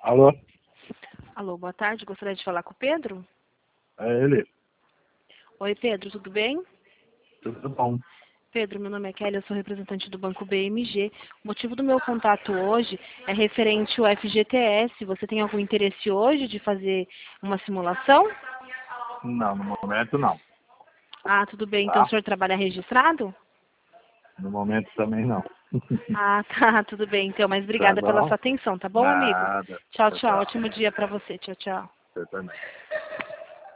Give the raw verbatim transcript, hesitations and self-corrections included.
Alô? Alô, boa tarde. Gostaria de falar com o Pedro? É ele? Oi, Pedro, tudo bem? Tudo bom? Pedro, meu nome é Kelly, eu sou representante do Banco B M G. O motivo do meu contato hoje é referente ao F G T S. Você tem algum interesse hoje de fazer uma simulação? Não, no momento não. Ah, tudo bem. Então o Tá? senhor trabalha registrado? No momento também não. Ah, tá, tudo bem. Então, mas Tá obrigada pela bom? sua atenção, tá bom, amigo? Nada. Tchau, Tchau, tchau. tchau. Ótimo dia para você. Tchau, tchau. Você também.